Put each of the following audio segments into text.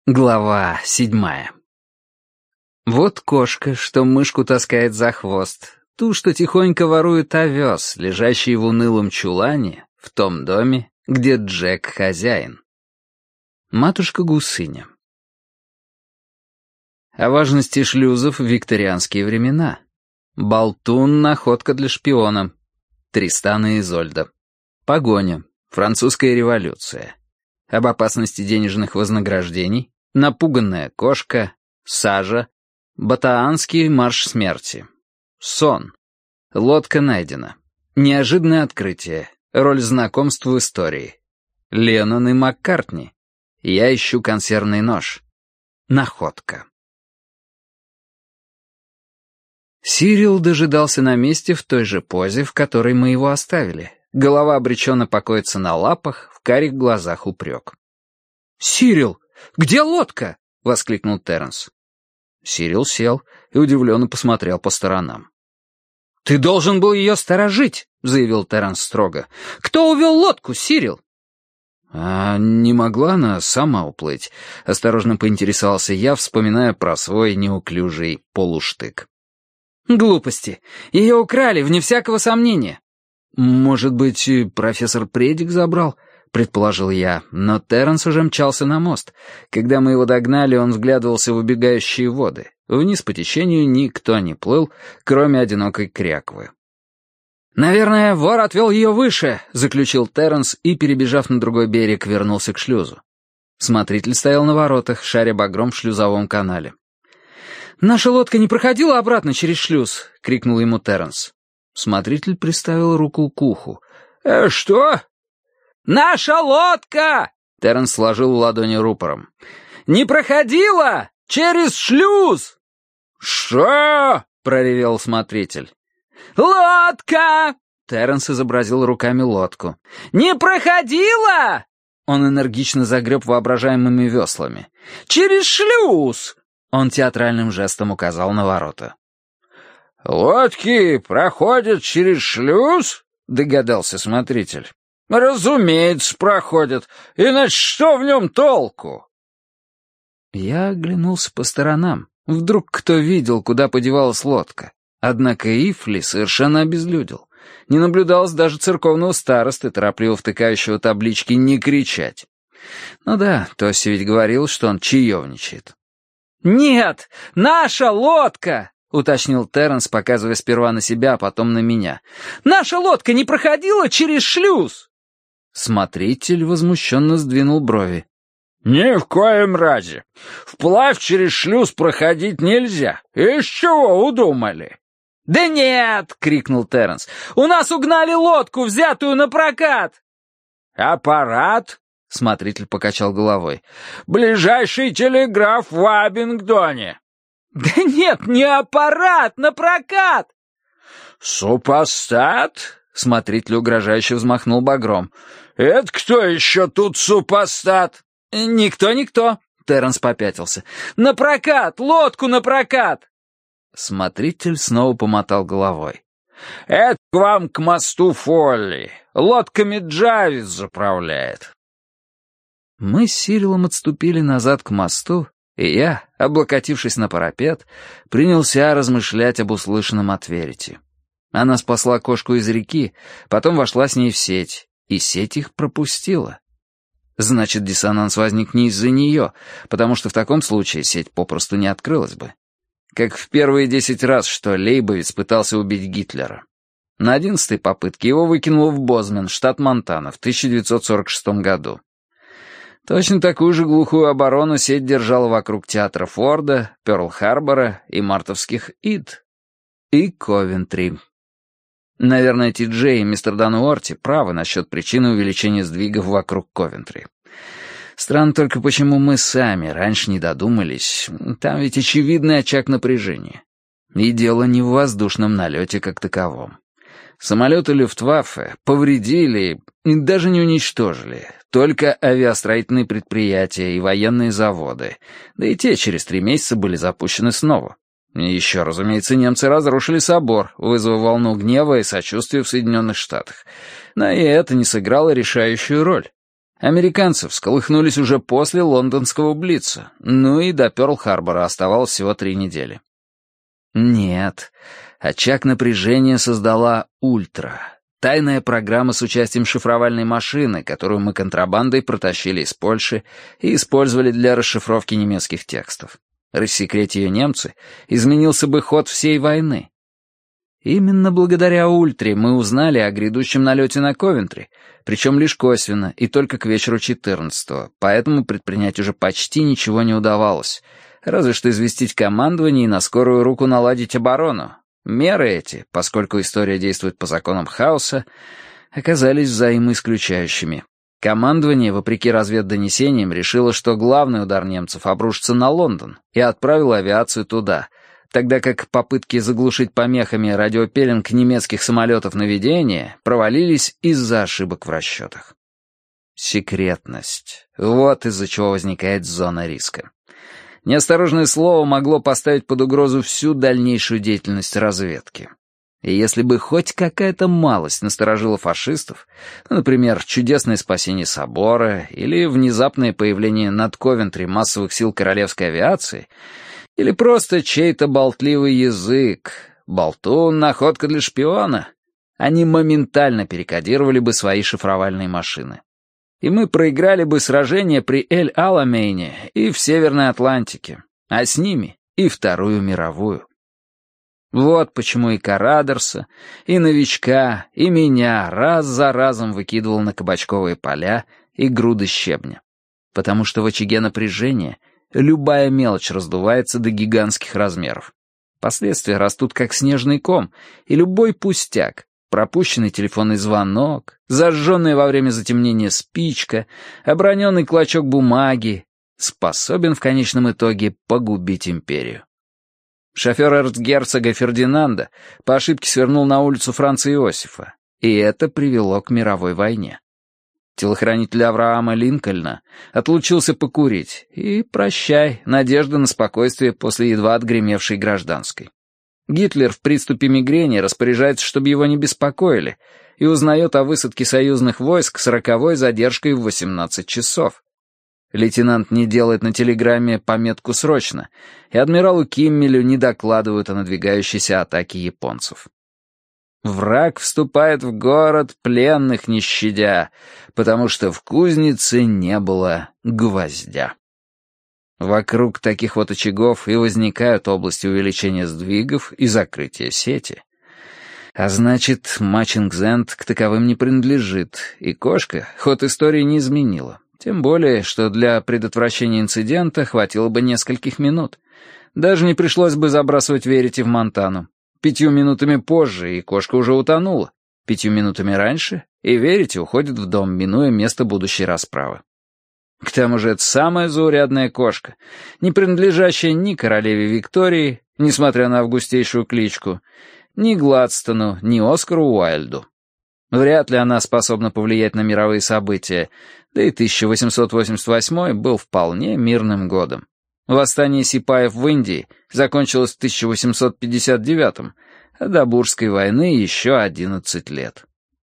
Глава 7. Вот кошка, что мышку таскает за хвост, ту, что тихонько ворует овес, лежащий в унылом чулане, в том доме, где Джек хозяин. Матушка-гусыня. О важности шлюзов в викторианские времена. Болтун — находка для шпиона. Тристан и Изольда. Погоня. Французская революция. Об опасности денежных вознаграждений. Напуганная кошка. Сажа. Батаанский марш смерти. Сон. Лодка найдена. Неожиданное открытие. Роль знакомств в истории. Леннон и Маккартни. Я ищу консервный нож. Находка. Сирил дожидался на месте в той же позе, в которой мы его оставили. Голова обреченно покоится на лапах, в карих глазах упрек. «Сирил, где лодка?» — воскликнул Терренс. Сирил сел и удивленно посмотрел по сторонам. «Ты должен был ее сторожить», — заявил Терренс строго. «Кто увел лодку, Сирил?» «А не могла она сама уплыть?» — осторожно поинтересовался я, вспоминая про свой неуклюжий полуштык. «Глупости. Ее украли, вне всякого сомнения». «Может быть, профессор Предик забрал?» — предположил я, но Терренс уже мчался на мост. Когда мы его догнали, он вглядывался в убегающие воды. Вниз по течению никто не плыл, кроме одинокой кряквы. «Наверное, вор отвел ее выше», — заключил Терренс и, перебежав на другой берег, вернулся к шлюзу. Смотритель стоял на воротах, шаря багром в шлюзовом канале. «Наша лодка не проходила обратно через шлюз?» — крикнул ему Терренс. Смотритель приставил руку к уху. «Что?» «Наша лодка!» — Терренс сложил в ладони рупором. «Не проходила через шлюз!» «Что?» — проревел смотритель. «Лодка!» — Терренс изобразил руками лодку. «Не проходила!» Он энергично загреб воображаемыми веслами. «Через шлюз!» Он театральным жестом указал на ворота. «Лодки проходят через шлюз?» — догадался смотритель. «Разумеется, проходят. Иначе что в нем толку?» Я оглянулся по сторонам. Вдруг кто видел, куда подевалась лодка. Однако Ифли совершенно обезлюдил. Не наблюдалось даже церковного старосты, торопливо втыкающего таблички «Не кричать». Ну да, Тоси ведь говорил, что он чаевничает. «Нет, наша лодка!» — уточнил Терренс, показывая сперва на себя, а потом на меня. «Наша лодка не проходила через шлюз!» Смотритель возмущенно сдвинул брови. «Ни в коем разе. Вплавь через шлюз проходить нельзя. Из чего удумали?» «Да нет!» — крикнул Терренс. «У нас угнали лодку, взятую на прокат!» «Аппарат?» — смотритель покачал головой. «Ближайший телеграф в Абингдоне». «Да нет, не аппарат, на прокат!» «Супостат?» — смотритель угрожающе взмахнул багром. «Это кто еще тут супостат?» «Никто», — Терренс попятился. «На прокат! Лодку на прокат!» Смотритель снова помотал головой. «Это к вам к мосту Фолли. Лодками Джавис заправляет». Мы с Сирилом отступили назад к мосту, и я, облокотившись на парапет, принялся размышлять об услышанном от Верити. Она спасла кошку из реки, потом вошла с ней в сеть, и сеть их пропустила. Значит, диссонанс возник не из-за нее, потому что в таком случае сеть попросту не открылась бы. Как в первые 10 раз, что Лейбовиц пытался убить Гитлера. На 11-й попытке его выкинуло в Бозмен, штат Монтана, в 1946 году. Точно такую же глухую оборону сеть держала вокруг театра Форда, Пёрл-Харбора и мартовских Ид. И Ковентри. Наверное, Ти-Джей и мистер Дан Уорти правы насчет причины увеличения сдвигов вокруг Ковентри. Странно только, почему мы сами раньше не додумались. Там ведь очевидный очаг напряжения. И дело не в воздушном налете как таковом. Самолеты Люфтваффе повредили и даже не уничтожили только авиастроительные предприятия и военные заводы, да и те через 3 месяца были запущены снова. И еще, разумеется, немцы разрушили собор, вызвав волну гнева и сочувствия в Соединенных Штатах. Но и это не сыграло решающую роль. Американцы всколыхнулись уже после лондонского блица, ну и до Пёрл-Харбора оставалось всего 3 недели. Нет, очаг напряжения создала «Ультра». Тайная программа с участием шифровальной машины, которую мы контрабандой протащили из Польши и использовали для расшифровки немецких текстов. Рассекреть ее немцы, изменился бы ход всей войны. Именно благодаря «Ультре» мы узнали о грядущем налете на Ковентри, причем лишь косвенно и только к вечеру 14-го, поэтому предпринять уже почти ничего не удавалось, разве что известить командование и на скорую руку наладить оборону. Меры эти, поскольку история действует по законам хаоса, оказались взаимоисключающими. Командование, вопреки разведдонесениям, решило, что главный удар немцев обрушится на Лондон, и отправило авиацию туда, тогда как попытки заглушить помехами радиопеллинг немецких самолетов наведения провалились из-за ошибок в расчетах. Секретность. Вот из-за чего возникает зона риска. Неосторожное слово могло поставить под угрозу всю дальнейшую деятельность разведки. И если бы хоть какая-то малость насторожила фашистов, например, чудесное спасение собора или внезапное появление над Ковентри массовых сил королевской авиации, или просто чей-то болтливый язык, болтун, находка для шпиона, они моментально перекодировали бы свои шифровальные машины. И мы проиграли бы сражение при Эль-Аламейне и в Северной Атлантике, а с ними и Вторую мировую. Вот почему и Карадерса, и новичка, и меня раз за разом выкидывал на кабачковые поля и груды щебня. Потому что в очаге напряжения любая мелочь раздувается до гигантских размеров. Последствия растут как снежный ком, и любой пустяк, пропущенный телефонный звонок, зажженная во время затемнения спичка, оброненный клочок бумаги, способен в конечном итоге погубить империю. Шофер эрцгерцога Фердинанда по ошибке свернул на улицу Франца Иосифа, и это привело к мировой войне. Телохранитель Авраама Линкольна отлучился покурить, и прощай, надежда на спокойствие после едва отгремевшей гражданской. Гитлер в приступе мигрени распоряжается, чтобы его не беспокоили, и узнает о высадке союзных войск с роковой задержкой в 18 часов. Лейтенант не делает на телеграмме пометку «Срочно», и адмиралу Киммелю не докладывают о надвигающейся атаке японцев. Враг вступает в город, пленных не щадя, потому что в кузнице не было гвоздя. Вокруг таких вот очагов и возникают области увеличения сдвигов и закрытия сети. А значит, Мачингс-Энд к таковым не принадлежит, и кошка ход истории не изменила. Тем более, что для предотвращения инцидента хватило бы нескольких минут. Даже не пришлось бы забрасывать Верити в Монтану. 5 минутами позже, и кошка уже утонула. 5 минутами раньше, и Верити уходит в дом, минуя место будущей расправы. К тому же это самая заурядная кошка, не принадлежащая ни королеве Виктории, несмотря на августейшую кличку, ни Гладстону, ни Оскару Уайльду. Вряд ли она способна повлиять на мировые события, да и 1888 был вполне мирным годом. Восстание сипаев в Индии закончилось в 1859, а до Бурской войны еще 11 лет.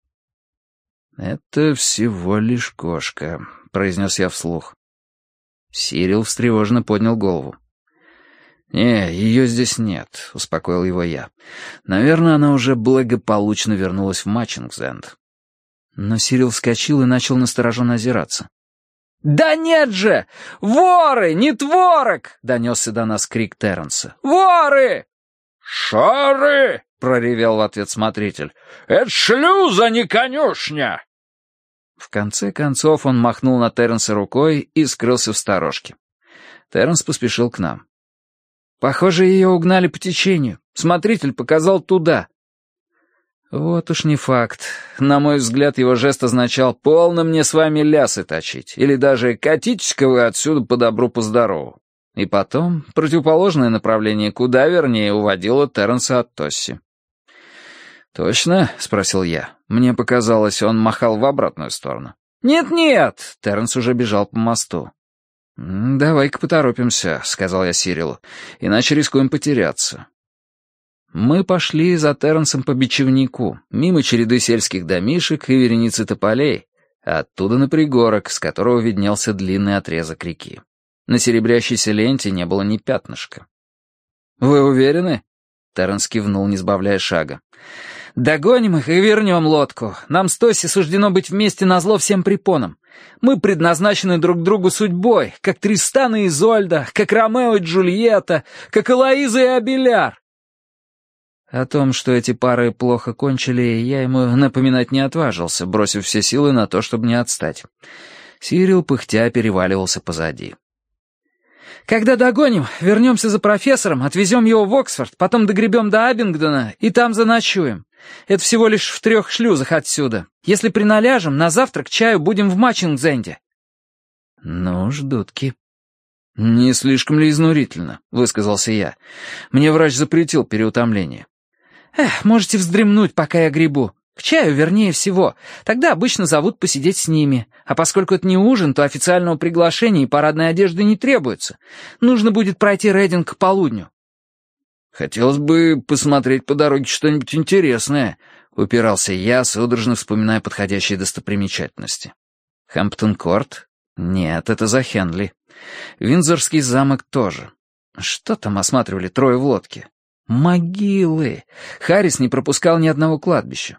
«Это всего лишь кошка», — произнес я вслух. Сирил встревоженно поднял голову. «Не, ее здесь нет», — успокоил его я. «Наверное, она уже благополучно вернулась в Мачингс-Энд». Но Сирил вскочил и начал настороженно озираться. «Да нет же! Воры! Не творог!» — донесся до нас крик Терренса. «Воры!» «Шары!» — проревел в ответ смотритель. «Это шлюза, не конюшня!» В конце концов он махнул на Терренса рукой и скрылся в сторожке. Терренс поспешил к нам. «Похоже, ее угнали по течению. Смотритель показал туда». Вот уж не факт. На мой взгляд, его жест означал «полно мне с вами лясы точить» или даже «катитесь-ка вы отсюда по добру, по здорову». И потом противоположное направление куда вернее уводило Терренса от Тосси. «Точно?» — спросил я. Мне показалось, он махал в обратную сторону. «Нет-нет!» — Терренс уже бежал по мосту. «Давай-ка поторопимся», — сказал я Сирилу, — «иначе рискуем потеряться». Мы пошли за Терренсом по Бичевнику, мимо череды сельских домишек и вереницы тополей, Оттуда на пригорок, с которого виднелся длинный отрезок реки. На серебрящейся ленте не было ни пятнышка. «Вы уверены?» — Терренс кивнул, не сбавляя шага. «Догоним их и вернем лодку. Нам с Тосси суждено быть вместе назло всем препонам. Мы предназначены друг другу судьбой, как Тристан и Изольда, как Ромео и Джульетта, как Элоиза и Абеляр». О том, что эти пары плохо кончили, я ему напоминать не отважился, бросив все силы на то, чтобы не отстать. Сирил, пыхтя, переваливался позади. «Когда догоним, вернемся за профессором, отвезем его в Оксфорд, потом догребем до Абингдона и там заночуем. Это всего лишь в 3 шлюзах отсюда. Если приналяжем, на завтрак чаю будем в Матчингзенде». «Ну, ждутки». «Не слишком ли изнурительно?» — высказался я. «Мне врач запретил переутомление». Можете вздремнуть, пока я гребу. К чаю вернее всего. Тогда обычно зовут посидеть с ними. А поскольку это не ужин, то официального приглашения и парадной одежды не требуется. Нужно будет пройти Рейдинг к полудню». «Хотелось бы посмотреть по дороге что-нибудь интересное», — упирался я, судорожно вспоминая подходящие достопримечательности. «Хэмптон-Корт? Нет, это за Хенли. Виндзорский замок тоже. Что там осматривали 3 в лодке? Могилы. Харрис не пропускал ни одного кладбища».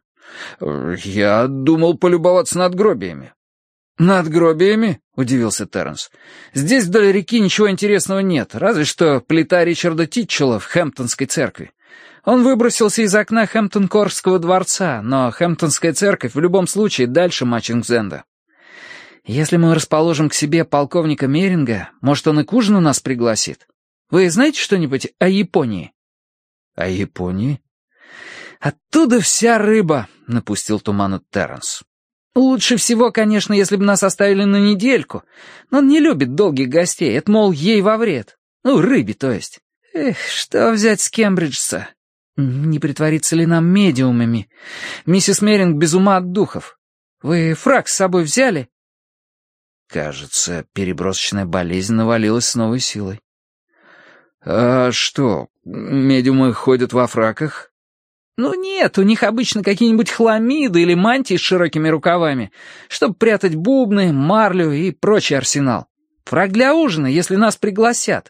«Я думал полюбоваться надгробиями». «Надгробиями?» — удивился Терренс. «Здесь вдоль реки ничего интересного нет, разве что плита Ричарда Титчелла в Хэмптонской церкви. Он выбросился из окна Хэмптон-Корского дворца, но Хэмптонская церковь в любом случае дальше Матчингзенда. Если мы расположим к себе полковника Меринга, может, он и к ужину нас пригласит? Вы знаете что-нибудь о Японии?» «О Японии?» «Оттуда вся рыба», — напустил туману Терренс. «Лучше всего, конечно, если бы нас оставили на недельку. Но он не любит долгих гостей, это, мол, ей во вред. Ну, рыбе, то есть. Что взять с Кембриджса? Не притвориться ли нам медиумами? Миссис Меринг без ума от духов. Вы фрак с собой взяли?» Кажется, перебросочная болезнь навалилась с новой силой. «А что, медиумы ходят во фраках?» «Ну нет, у них обычно какие-нибудь хламиды или мантии с широкими рукавами, чтобы прятать бубны, марлю и прочий арсенал. Фрак для ужина, если нас пригласят».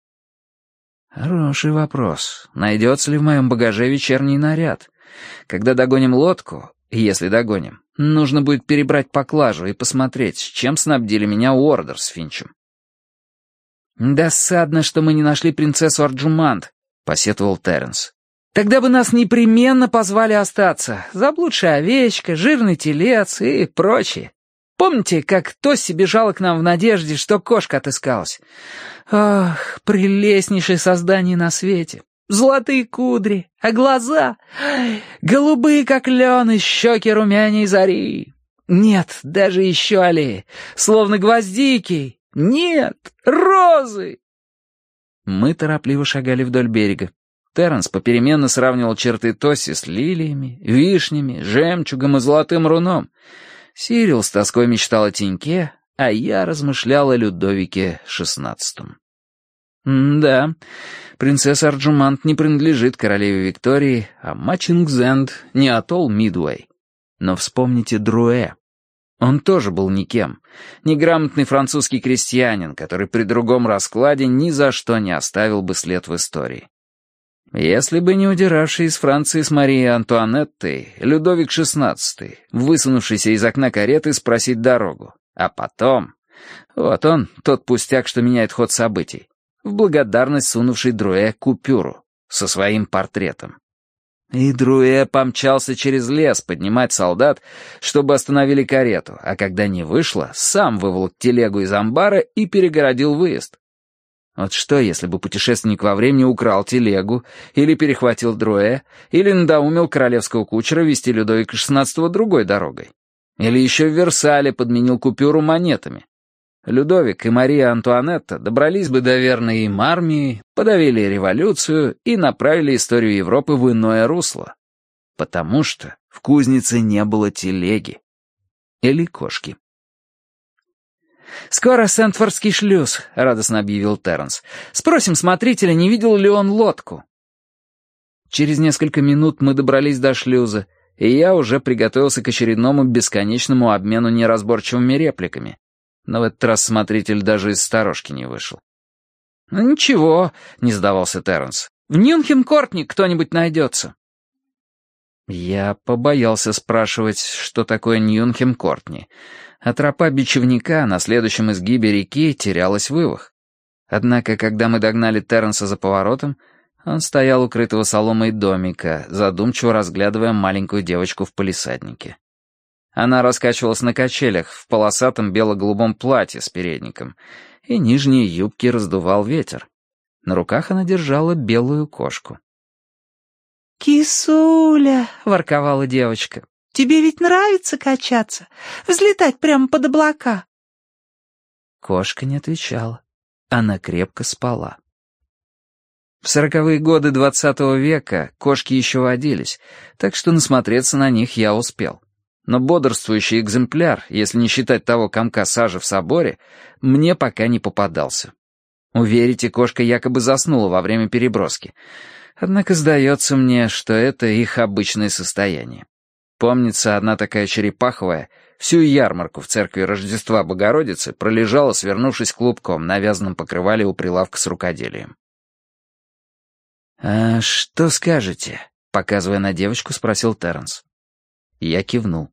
Хороший вопрос. Найдется ли в моем багаже вечерний наряд? Когда догоним лодку, если догоним, нужно будет перебрать поклажу и посмотреть, чем снабдили меня Уордер с Финчем. «Досадно, что мы не нашли принцессу Арджумант», — посетовал Терренс. «Тогда бы нас непременно позвали остаться. Заблудшая овечка, жирный телец и прочее. Помните, как Тосси бежала к нам в надежде, что кошка отыскалась? Ах, прелестнейшее создание на свете. Золотые кудри, а глаза голубые, как лен, и щеки румяней зари. Нет, даже еще аллеи, словно гвоздики. Нет, розы!» Мы торопливо шагали вдоль берега. Терренс попеременно сравнивал черты Тосси с лилиями, вишнями, жемчугом и золотым руном. Сирил с тоской мечтал о теньке, а я размышлял о Людовике XVI. Да, принцесса Арджумант не принадлежит королеве Виктории, а Матчингзенд не атолл Мидуэй. Но вспомните Друэ. Он тоже был никем. Неграмотный французский крестьянин, который при другом раскладе ни за что не оставил бы след в истории. Если бы не удиравший из Франции с Марией Антуанеттой Людовик XVI, высунувшийся из окна кареты спросить дорогу. А потом... Вот он, тот пустяк, что меняет ход событий. В благодарность сунувший Друэ купюру со своим портретом. И Друэ помчался через лес поднимать солдат, чтобы остановили карету, а когда не вышло, сам выволок телегу из амбара и перегородил выезд. Вот что, если бы путешественник во времени украл телегу, или перехватил Друэ, или надоумил королевского кучера вести Людовика XVI другой дорогой? Или еще в Версале подменил купюру монетами? Людовик и Мария Антуанетта добрались бы до верной им армии, подавили революцию и направили историю Европы в иное русло. Потому что в кузнице не было телеги. Или кошки. «Скоро Сентфордский шлюз», — радостно объявил Терренс. «Спросим смотрителя, не видел ли он лодку». Через несколько минут мы добрались до шлюза, и я уже приготовился к очередному бесконечному обмену неразборчивыми репликами. Но в этот раз смотритель даже из сторожки не вышел. «Ну ничего», — не сдавался Терренс. «В Нюнхем-Кортни кто-нибудь найдется». Я побоялся спрашивать, что такое Нюнхем-Кортни, а тропа бичевника на следующем изгибе реки терялась в ивах. Однако, когда мы догнали Терренса за поворотом, он стоял у крытого соломой домика, задумчиво разглядывая маленькую девочку в палисаднике. Она раскачивалась на качелях в полосатом бело-голубом платье с передником, и нижние юбки раздувал ветер. На руках она держала белую кошку. «Кисуля», — ворковала девочка, — «тебе ведь нравится качаться, взлетать прямо под облака?» Кошка не отвечала. Она крепко спала. В 40-е годы 20 века кошки еще водились, так что насмотреться на них я успел. Но бодрствующий экземпляр, если не считать того комка сажи в соборе, мне пока не попадался. Уверите, кошка якобы заснула во время переброски. Однако сдается мне, что это их обычное состояние. Помнится, одна такая черепаховая всю ярмарку в церкви Рождества Богородицы пролежала, свернувшись клубком на вязаном покрывале у прилавка с рукоделием. «А что скажете?» — показывая на девочку, спросил Терренс. Я кивнул.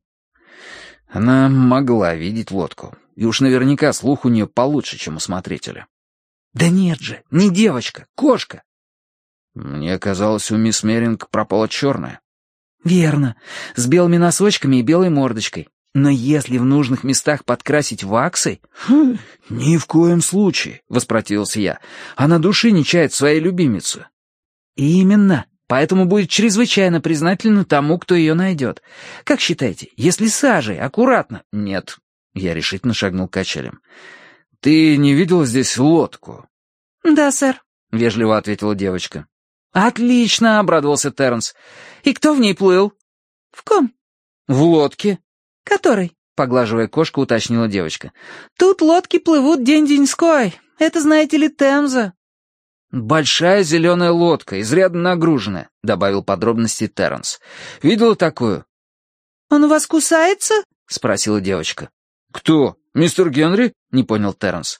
Она могла видеть лодку, и уж наверняка слух у нее получше, чем у смотрителя. «Да нет же, не девочка, кошка!» «Мне казалось, у мисс Меринг пропала черная». «Верно, с белыми носочками и белой мордочкой. Но если в нужных местах подкрасить ваксой...» «Ни в коем случае», — воспротивился я. «Она души не чает в своей любимице». «Именно. Поэтому будет чрезвычайно признательна тому, кто ее найдет. Как считаете, если сажей, аккуратно...» «Нет», — я решительно шагнул к качелям. «Ты не видела здесь лодку?» «Да, сэр», — вежливо ответила девочка. «Отлично», — обрадовался Терренс. «И кто в ней плыл?» «В ком?» «В лодке». «Который?» — поглаживая кошку, уточнила девочка. «Тут лодки плывут день-деньской. Это, знаете ли, Темза». «Большая зеленая лодка, изрядно нагруженная», — добавил подробности Терренс. «Видела такую?» «Он у вас кусается?» — спросила девочка. «Кто? Мистер Генри?» — не понял Терренс.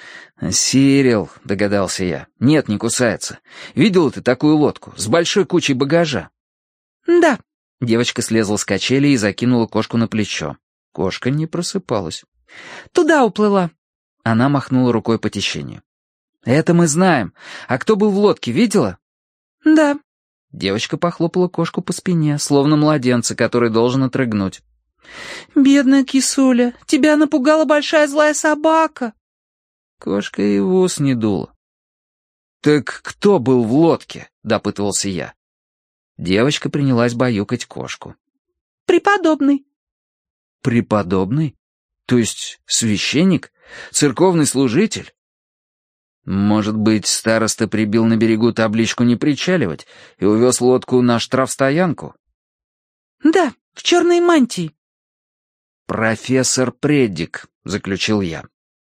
«Сирил», — догадался я. «Нет, не кусается. Видела ты такую лодку с большой кучей багажа?» «Да». Девочка слезла с качели и закинула кошку на плечо. Кошка не просыпалась. «Туда уплыла». Она махнула рукой по течению. «Это мы знаем. А кто был в лодке, видела?» «Да». Девочка похлопала кошку по спине, словно младенца, который должен отрыгнуть. «Бедная кисуля, тебя напугала большая злая собака». Кошка и в ус не дула. «Так кто был в лодке?» — допытывался я. Девочка принялась баюкать кошку. «Преподобный». «Преподобный? То есть священник? Церковный служитель?» «Может быть, староста прибил на берегу табличку «Не причаливать» и увез лодку на штрафстоянку?» «Да, в черной мантии». «Профессор Преддик», — заключил я.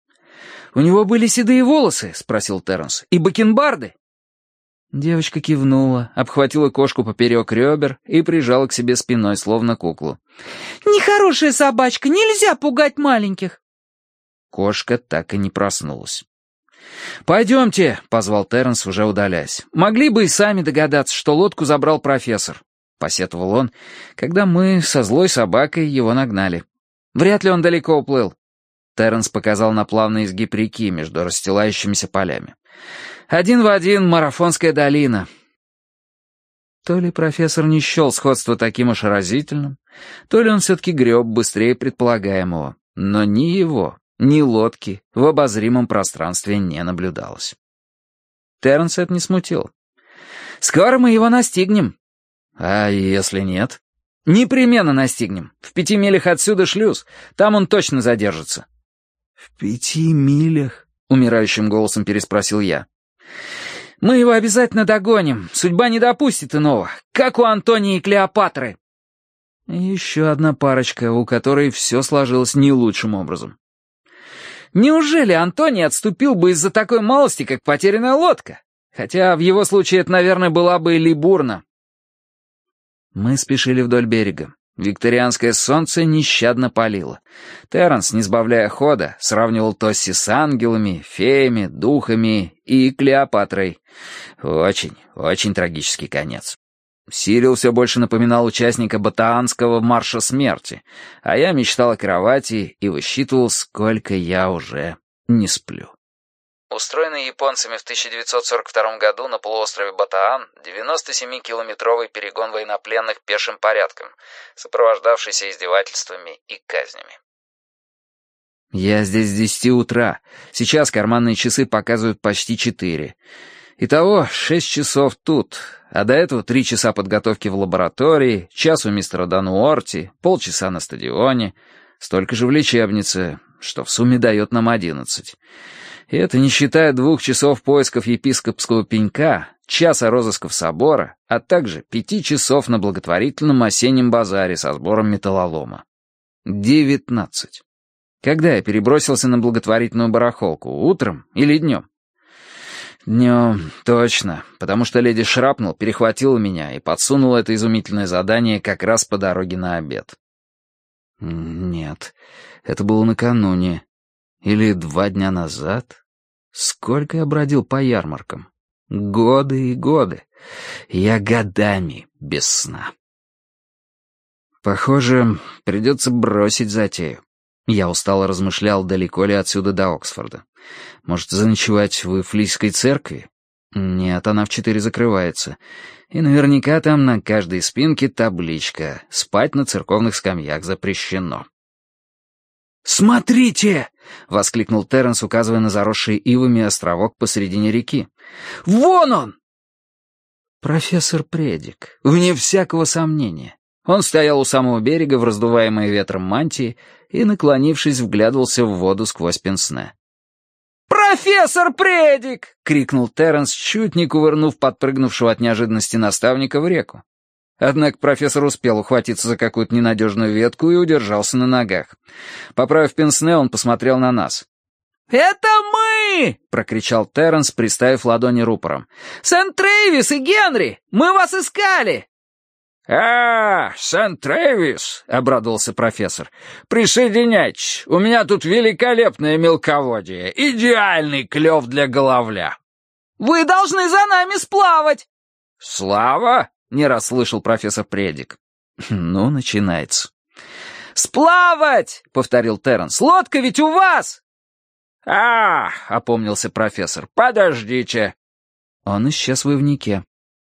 «У него были седые волосы?» — спросил Терренс. «И бакенбарды?» Девочка кивнула, обхватила кошку поперек ребер и прижала к себе спиной, словно куклу. «Нехорошая собачка, нельзя пугать маленьких». Кошка так и не проснулась. «Пойдемте», — позвал Терренс, уже удаляясь. «Могли бы и сами догадаться, что лодку забрал профессор», — посетовал он, когда мы со злой собакой его нагнали. «Вряд ли он далеко уплыл». Терренс показал на плавный изгиб реки между расстилающимися полями. «Один в один Марафонская долина». То ли профессор не счел сходство таким уж разительным, то ли он все-таки греб быстрее предполагаемого, но ни его, ни лодки в обозримом пространстве не наблюдалось. Терренс это не смутило. «Скоро мы его настигнем». «А если нет?» «Непременно настигнем. В 5 милях отсюда шлюз. Там он точно задержится». «В 5 милях?» — умирающим голосом переспросил я. «Мы его обязательно догоним. Судьба не допустит иного. Как у Антонии и Клеопатры». Еще одна парочка, у которой все сложилось не лучшим образом. Неужели Антоний отступил бы из-за такой малости, как потерянная лодка? Хотя в его случае это, наверное, была бы Либурна. Мы спешили вдоль берега. Викторианское солнце нещадно палило. Терренс, не сбавляя хода, сравнивал Тосси с ангелами, феями, духами и Клеопатрой. Очень, очень трагический конец. Сирил все больше напоминал участника Батаанского марша смерти, а я мечтал о кровати и высчитывал, сколько я уже не сплю. Устроенный японцами в 1942 году на полуострове Батаан 97-километровый перегон военнопленных пешим порядком, сопровождавшийся издевательствами и казнями. Я здесь с 10 утра. Сейчас карманные часы показывают почти 4. Итого 6 часов тут, а до этого 3 часа подготовки в лаборатории, час у мистера Дануорти, полчаса на стадионе, столько же в лечебнице, что в сумме дает нам 11. И это не считая 2 часов поисков епископского пенька, часа розысков собора, а также 5 часов на благотворительном осеннем базаре со сбором металлолома. 19. Когда я перебросился на благотворительную барахолку, утром или днем? Днем, точно, потому что леди Шрапнелл перехватила меня и подсунула это изумительное задание как раз по дороге на обед. Нет, это было накануне. Или 2 дня назад? Сколько я бродил по ярмаркам? Годы и годы. Я годами без сна. Похоже, придется бросить затею. Я устало размышлял, далеко ли отсюда до Оксфорда. Может, заночевать в Ифлийской церкви? Нет, она в 4 закрывается. И наверняка там на каждой спинке табличка «Спать на церковных скамьях запрещено». «Смотрите!» — воскликнул Терренс, указывая на заросший ивами островок посредине реки. «Вон он!» Профессор Предик, вне всякого сомнения. Он стоял у самого берега в раздуваемой ветром мантии и, наклонившись, вглядывался в воду сквозь пенсне. «Профессор Предик!» — крикнул Терренс, чуть не кувырнув подпрыгнувшего от неожиданности наставника в реку. Однако профессор успел ухватиться за какую-то ненадежную ветку и удержался на ногах. Поправив пенсне, он посмотрел на нас. «Это мы!» — прокричал Терренс, приставив ладони рупором. «Сент-Трэвис и Генри! Мы вас искали!» Сент-Трэвис!» — обрадовался профессор. «Присоединяйтесь, у меня тут великолепное мелководье, идеальный клев для головля». «Вы должны за нами сплавать!» «Слава?» — не раз слышал профессор Предик. Ну, начинается. «Сплавать!» — повторил Терренс. «Лодка ведь у вас!» Опомнился профессор. «Подождите!» Он исчез в ивнике.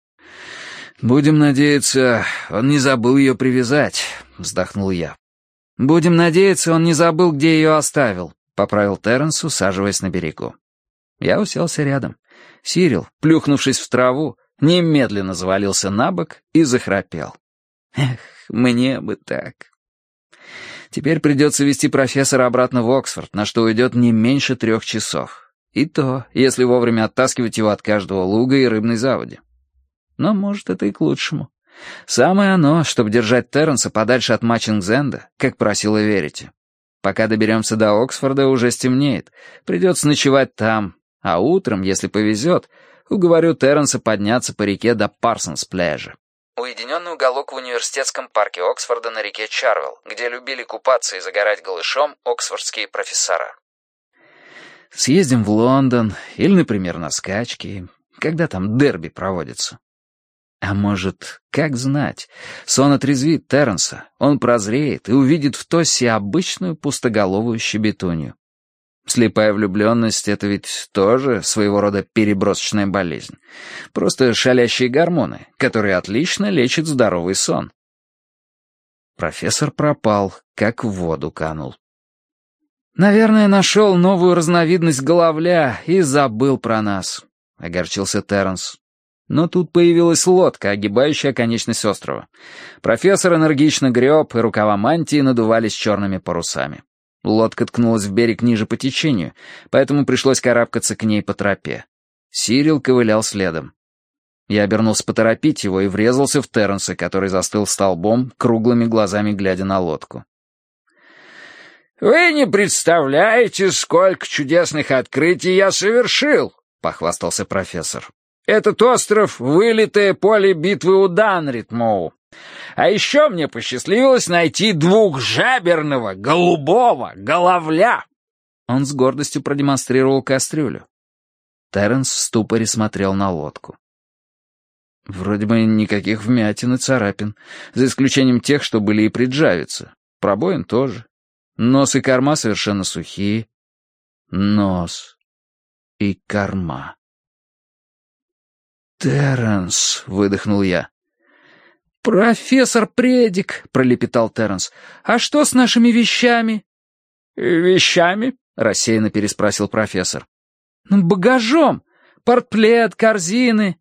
«Будем надеяться, он не забыл ее привязать», — вздохнул я. «Будем надеяться, он не забыл, где ее оставил», — поправил Терренс, усаживаясь на берегу. Я уселся рядом. Сирил, плюхнувшись в траву, немедленно завалился на бок и захрапел. Эх, мне бы так. Теперь придется везти профессора обратно в Оксфорд, на что уйдет не меньше 3 часов. И то, если вовремя оттаскивать его от каждого луга и рыбной заводи. Но, может, это и к лучшему. Самое оно, чтобы держать Терренса подальше от Матчингс-Энда, как просила Верити. Пока доберемся до Оксфорда, уже стемнеет. Придется ночевать там. А утром, если повезет, уговорю Терренса подняться по реке до Парсонс-пляжа. Уединенный уголок в университетском парке Оксфорда на реке Чарвелл, где любили купаться и загорать голышом оксфордские профессора. Съездим в Лондон или, например, на скачки, когда там дерби проводится. А может, как знать, сон отрезвит Терренса, он прозреет и увидит в Тоссе обычную пустоголовую щебетунью. Слепая влюбленность — это ведь тоже своего рода перебросочная болезнь. Просто шалящие гормоны, которые отлично лечат здоровый сон. Профессор пропал, как в воду канул. «Наверное, нашел новую разновидность головля и забыл про нас», — огорчился Терренс. Но тут появилась лодка, огибающая оконечность острова. Профессор энергично греб, и рукава мантии надувались черными парусами. Лодка ткнулась в берег ниже по течению, поэтому пришлось карабкаться к ней по тропе. Сирил ковылял следом. Я обернулся поторопить его и врезался в Терренса, который застыл столбом, круглыми глазами глядя на лодку. «Вы не представляете, сколько чудесных открытий я совершил!» — похвастался профессор. «Этот остров — вылитое поле битвы у Данритмоу. А еще мне посчастливилось найти двухжаберного голубого головля». Он с гордостью продемонстрировал кастрюлю. Терренс в ступоре смотрел на лодку. Вроде бы никаких вмятин и царапин, за исключением тех, что были и при Джавице. Пробоин тоже. Нос и корма совершенно сухие. Нос и корма. «Терренс», — выдохнул я. «Профессор Предик», — пролепетал Терренс, — «а что с нашими вещами?» «Вещами?» — рассеянно переспросил профессор. «Багажом! Портплет, корзины!»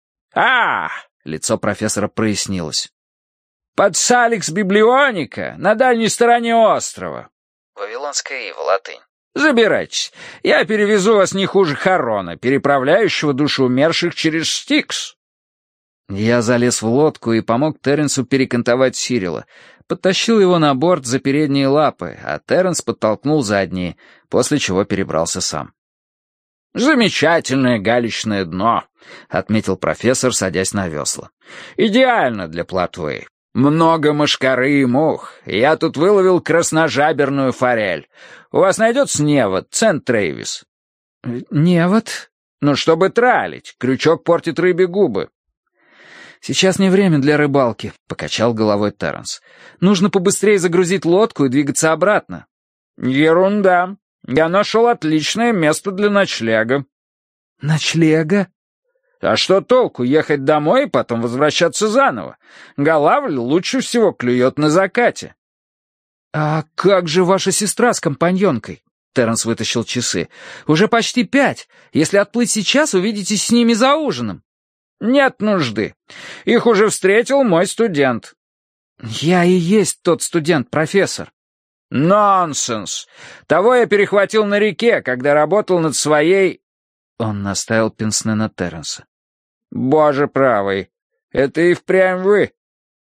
Лицо профессора прояснилось. «Под Саликс Библионика, на дальней стороне острова». Вавилонская ива, латынь. «Забирайтесь. Я перевезу вас не хуже Харона, переправляющего души умерших через Стикс». Я залез в лодку и помог Терренсу перекантовать Сирила. Подтащил его на борт за передние лапы, а Терренс подтолкнул задние, после чего перебрался сам. «Замечательное галечное дно», — отметил профессор, садясь на весла. «Идеально для плотвы. Много мошкары и мух. Я тут выловил красножаберную форель. У вас найдется невод, Сент-Трейвис?» «Невод?» «Ну, чтобы тралить. Крючок портит рыбе губы». «Сейчас не время для рыбалки», — покачал головой Терренс. «Нужно побыстрее загрузить лодку и двигаться обратно». «Ерунда. Я нашел отличное место для ночлега». «Ночлега?» «А что толку ехать домой и потом возвращаться заново? Голавль лучше всего клюет на закате». «А как же ваша сестра с компаньонкой?» Терренс вытащил часы. «Уже почти 5. Если отплыть сейчас, увидитесь с ними за ужином». «Нет нужды. Их уже встретил мой студент». «Я и есть тот студент, профессор». «Нонсенс! Того я перехватил на реке, когда работал над своей...» Он наставил пенсне на Терренса. «Боже правый, это и впрямь вы».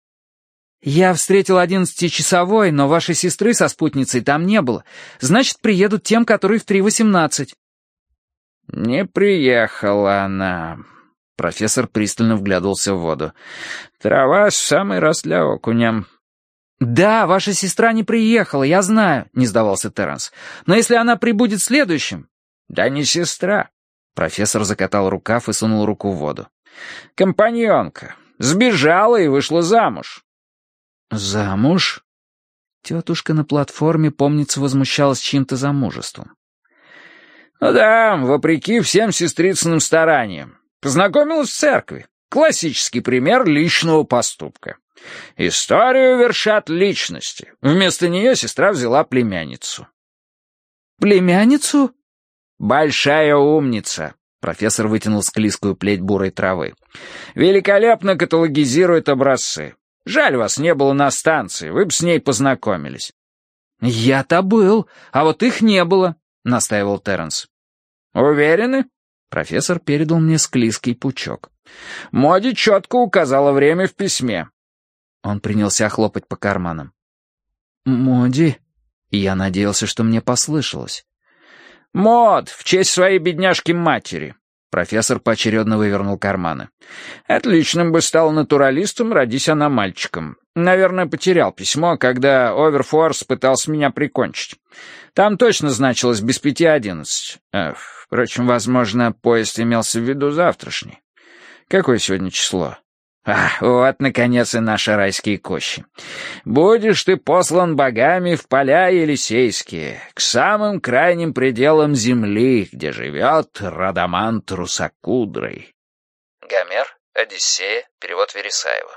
«Я встретил 11-часовой, но вашей сестры со спутницей там не было. Значит, приедут тем, которые в 3:18». «Не приехала она». Профессор пристально вглядывался в воду. «Трава в самый раз для окуня». «Да, ваша сестра не приехала, я знаю», — не сдавался Терренс. «Но если она прибудет следующим...» «Да не сестра». Профессор закатал рукав и сунул руку в воду. «Компаньонка. Сбежала и вышла замуж». «Замуж?» Тетушка на платформе, помнится, возмущалась чьим-то замужеством. «Ну да, вопреки всем сестрицыным стараниям. Познакомилась в церкви. Классический пример личного поступка. Историю вершат личности. Вместо нее сестра взяла племянницу». «Племянницу?» «Большая умница», — профессор вытянул склизкую плеть бурой травы. «Великолепно каталогизирует образцы. Жаль, вас не было на станции, вы бы с ней познакомились». «Я-то был, а вот их не было», — настаивал Терренс. «Уверены?» Профессор передал мне склизкий пучок. «Моди четко указала время в письме». Он принялся хлопать по карманам. «Моди?» Я надеялся, что мне послышалось. «Мод, в честь своей бедняжки-матери». Профессор поочередно вывернул карманы. «Отличным бы стал натуралистом, родись она мальчиком. Наверное, потерял письмо, когда Оверфорс пытался меня прикончить. Там точно значилось без 5:11. Впрочем, возможно, поезд имелся в виду завтрашний. Какое сегодня число? Вот, наконец, и наши райские кощи. Будешь ты послан богами в поля Елисейские, к самым крайним пределам земли, где живет Радамант Русокудрый». Гомер, Одиссея, перевод Вересаева.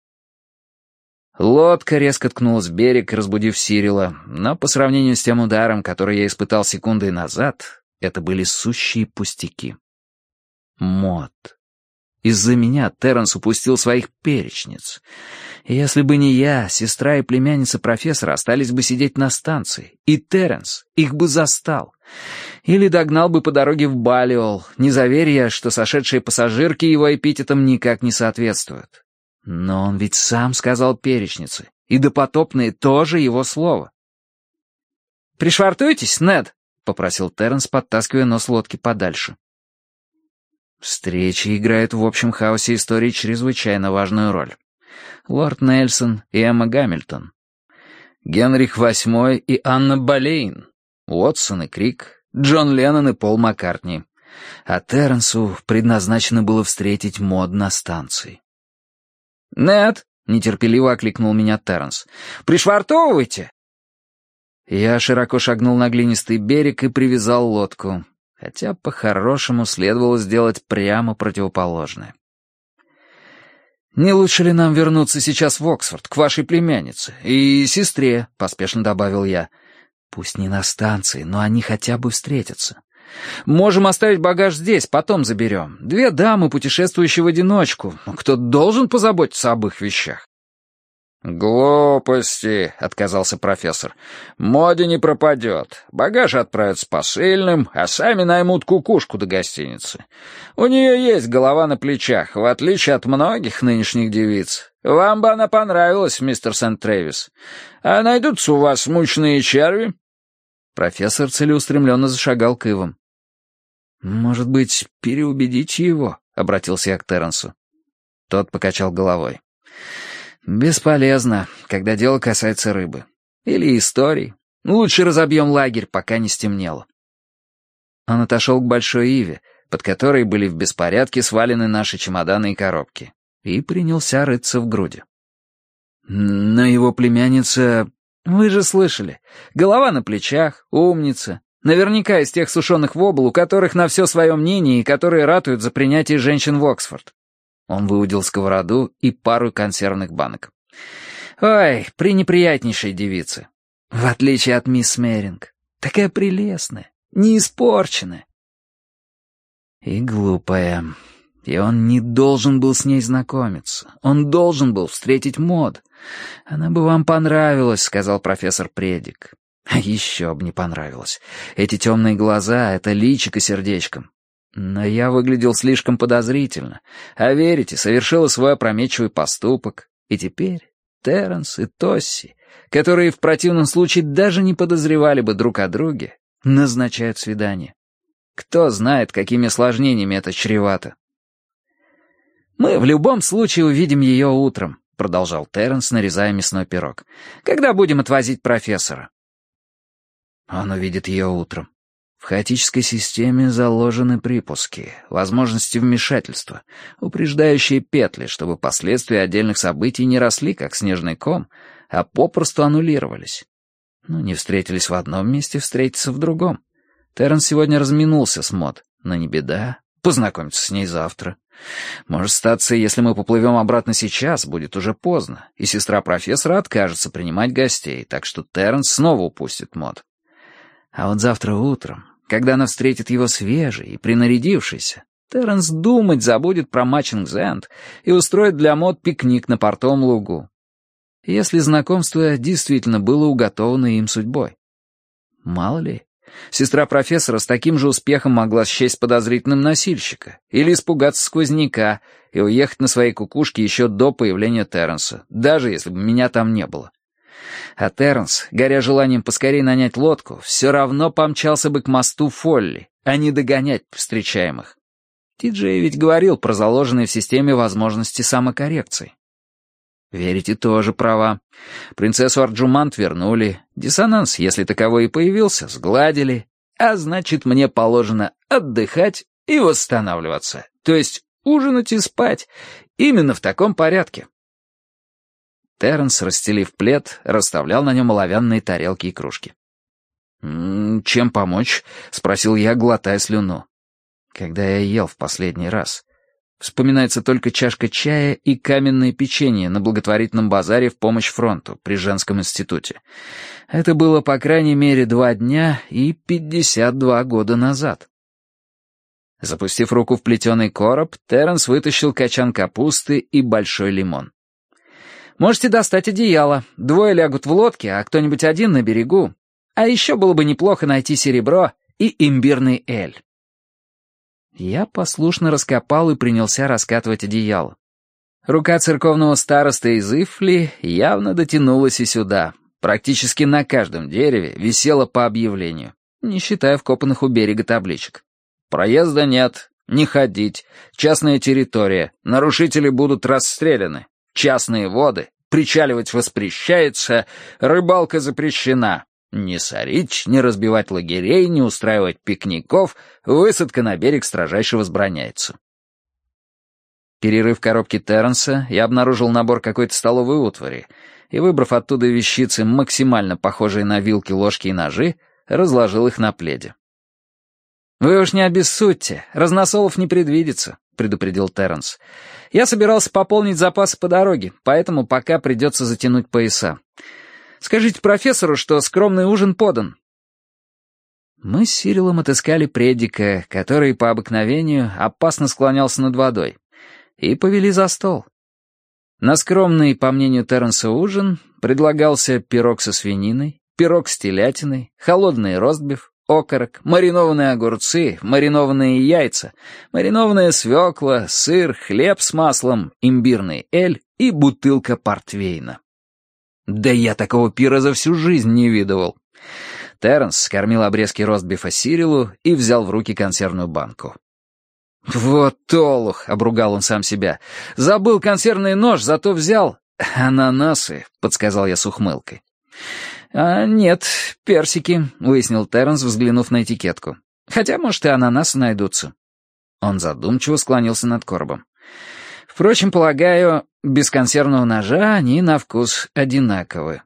Лодка резко ткнулась в берег, разбудив Сирила, но по сравнению с тем ударом, который я испытал секундой назад, это были сущие пустяки. Мод. Из-за меня Терренс упустил своих перечниц. И если бы не я, сестра и племянница профессора остались бы сидеть на станции, и Терренс их бы застал. Или догнал бы по дороге в Балиол, не заверя, что сошедшие пассажирки его эпитетам никак не соответствуют. Но он ведь сам сказал перечницы, и допотопные тоже его слово. «Пришвартуйтесь, Нед», — попросил Терренс, подтаскивая нос лодки подальше. Встречи играют в общем хаосе истории чрезвычайно важную роль. лорд Нельсон и Эмма Гамильтон, Генрих VIII и Анна Болейн, Уотсон и Крик, Джон Леннон и Пол Маккартни. А Терренсу предназначено было встретить Мод на станции. «Нет», — нетерпеливо окликнул меня Терренс, — «пришвартовывайте». Я широко шагнул на глинистый берег и привязал лодку, хотя по-хорошему следовало сделать прямо противоположное. «Не лучше ли нам вернуться сейчас в Оксфорд, к вашей племяннице и сестре?» — поспешно добавил я. «Пусть не на станции, но они хотя бы встретятся. Можем оставить багаж здесь, потом заберем. 2 дамы, путешествующие в одиночку. Кто-то должен позаботиться об их вещах». «Глупости», — отказался профессор. «Моде не пропадет. Багаж отправят с посыльным, а сами наймут кукушку до гостиницы. У нее есть голова на плечах, в отличие от многих нынешних девиц. Вам бы она понравилась, мистер Сент-Трэвис. А найдутся у вас мучные черви?» Профессор целеустремленно зашагал к ивам. «Может быть, переубедите его?» — обратился я к Терренсу. Тот покачал головой. «Бесполезно, когда дело касается рыбы. Или историй. Лучше разобьем лагерь, пока не стемнело». Он отошел к большой иве, под которой были в беспорядке свалены наши чемоданы и коробки, и принялся рыться в груди. «Но его племянница...» «Вы же слышали. Голова на плечах, умница. Наверняка из тех сушеных вобл, у которых на все свое мнение и которые ратуют за принятие женщин в Оксфорд». Он выудил сковороду и пару консервных банок. «Ой, пренеприятнейшая девица. В отличие от мисс Меринг. Такая прелестная, не испорченная». И глупая. И он не должен был с ней знакомиться. Он должен был встретить Мод. «Она бы вам понравилась», — сказал профессор Предик. А еще бы не понравилось. Эти темные глаза, это личико сердечком. Но я выглядел слишком подозрительно. А верите, совершила свой опрометчивый поступок. И теперь Терренс и Тосси, которые в противном случае даже не подозревали бы друг о друге, назначают свидание. Кто знает, какими осложнениями это чревато. «Мы в любом случае увидим ее утром», — продолжал Терренс, нарезая мясной пирог, «когда будем отвозить профессора». Он увидит ее утром. В хаотической системе заложены припуски, возможности вмешательства, упреждающие петли, чтобы последствия отдельных событий не росли, как снежный ком, а попросту аннулировались. Не встретились в одном месте, встретятся в другом. Терренс сегодня разминулся с Мод, но не беда, познакомиться с ней завтра. Может статься, если мы поплывем обратно сейчас, будет уже поздно, и сестра профессора откажется принимать гостей, так что Терренс снова упустит Мод. А вот завтра утром, когда она встретит его свежей и принарядившейся, Терренс думать забудет про Матчингс-Энд и устроит для Мод пикник на портовом лугу. Если знакомство действительно было уготовано им судьбой. Мало ли, сестра профессора с таким же успехом могла счесть подозрительным носильщика или испугаться сквозняка и уехать на своей кукушке еще до появления Терренса, даже если бы меня там не было. А Терренс, горя желанием поскорее нанять лодку, все равно помчался бы к мосту Фолли, а не догонять встречаемых. Ти-Джей ведь говорил про заложенные в системе возможности самокоррекции. Верите, тоже права. Принцессу Арджумант вернули, диссонанс, если таковой и появился, сгладили, а значит, мне положено отдыхать и восстанавливаться, то есть ужинать и спать, именно в таком порядке. Терренс, расстелив плед, расставлял на нем оловянные тарелки и кружки. «Чем помочь?» — спросил я, глотая слюну. Когда я ел в последний раз? Вспоминается только чашка чая и каменное печенье на благотворительном базаре в помощь фронту при женском институте. Это было, по крайней мере, 2 дня и 52 года назад. Запустив руку в плетеный короб, Терренс вытащил качан капусты и большой лимон. «Можете достать одеяло. 2 лягут в лодке, а кто-нибудь один на берегу. А еще было бы неплохо найти серебро и имбирный эль». Я послушно раскопал и принялся раскатывать одеяло. Рука церковного старосты из Ифли явно дотянулась и сюда. Практически на каждом дереве висело по объявлению, не считая вкопанных у берега табличек. «Проезда нет, не ходить, частная территория, нарушители будут расстреляны. Частные воды, причаливать воспрещается, рыбалка запрещена. Не сорить, не разбивать лагерей, не устраивать пикников, высадка на берег строжайше возбраняется. Перерыв коробки Терренса, я обнаружил набор какой-то столовой утвари и, выбрав оттуда вещицы, максимально похожие на вилки, ложки и ножи, разложил их на пледе. «Вы уж не обессудьте, разносолов не предвидится», — предупредил Терренс. «Я собирался пополнить запасы по дороге, поэтому пока придется затянуть пояса. Скажите профессору, что скромный ужин подан». Мы с Сирилом отыскали предика, который по обыкновению опасно склонялся над водой, и повели за стол. На скромный, по мнению Терренса, ужин предлагался пирог со свининой, пирог с телятиной, холодный ростбиф, окорок, маринованные огурцы, маринованные яйца, маринованная свекла, сыр, хлеб с маслом, имбирный эль и бутылка портвейна. Да я такого пира за всю жизнь не видывал. Терренс скормил обрезки ростбифа Сирилу и взял в руки консервную банку. «Вот олух!» — обругал он сам себя. «Забыл консервный нож, зато взял...» «Ананасы», — подсказал я с ухмылкой. «А нет, персики», — выяснил Терренс, взглянув на этикетку. «Хотя, может, и ананасы найдутся». Он задумчиво склонился над коробом. «Впрочем, полагаю, без консервного ножа они на вкус одинаковы».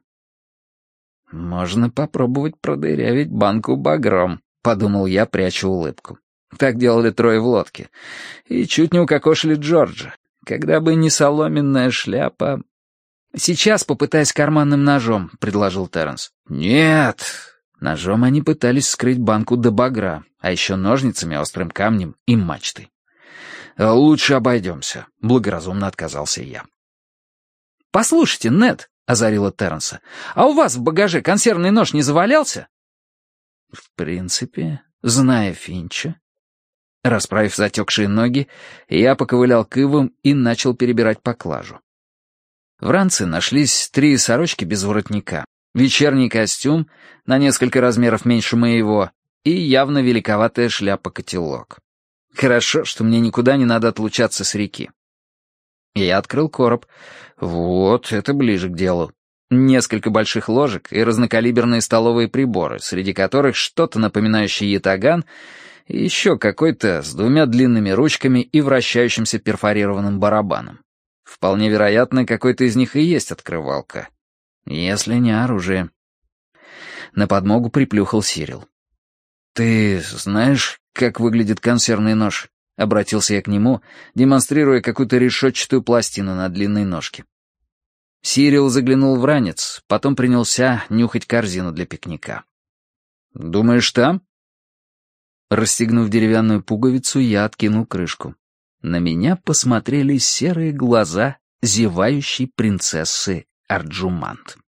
«Можно попробовать продырявить банку багром», — подумал я, пряча улыбку. Так делали трое в лодке. И чуть не укокошили Джорджа. Когда бы не соломенная шляпа... «Сейчас попытаюсь карманным ножом», — предложил Терренс. «Нет». Ножом они пытались вскрыть банку до багра, а еще ножницами, острым камнем и мачтой. «Лучше обойдемся», — благоразумно отказался я. «Послушайте, Нед», — озарила Терренса, «а у вас в багаже консервный нож не завалялся?» «В принципе, зная Финча...» Расправив затекшие ноги, я поковылял к ивам и начал перебирать поклажу. В ранце нашлись 3 сорочки без воротника, вечерний костюм на несколько размеров меньше моего и явно великоватая шляпа-котелок. Хорошо, что мне никуда не надо отлучаться с реки. Я открыл короб. Вот, это ближе к делу. Несколько больших ложек и разнокалиберные столовые приборы, среди которых что-то напоминающее ятаган и еще какой-то с 2 длинными ручками и вращающимся перфорированным барабаном. Вполне вероятно, какой-то из них и есть открывалка. Если не оружие. На подмогу приплюхал Сирил. «Ты знаешь, как выглядит консервный нож?» — обратился я к нему, демонстрируя какую-то решетчатую пластину на длинной ножке. Сирил заглянул в ранец, потом принялся нюхать корзину для пикника. «Думаешь, там?» Расстегнув деревянную пуговицу, я откинул крышку. На меня посмотрели серые глаза зевающей принцессы Арджумант.